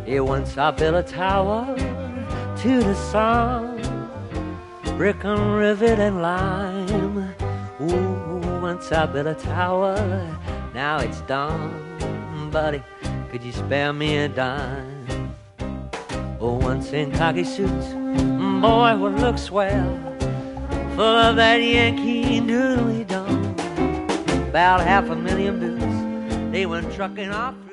Yeah, once I built a tower to the sun, brick and rivet and lime. Ooh, once I built a tower, now it's done. Buddy, could you spare me a dime? Oh, once in khaki suits, boy, would look swell, full of that Yankee doodly dum. About 500,000 boots, they went trucking off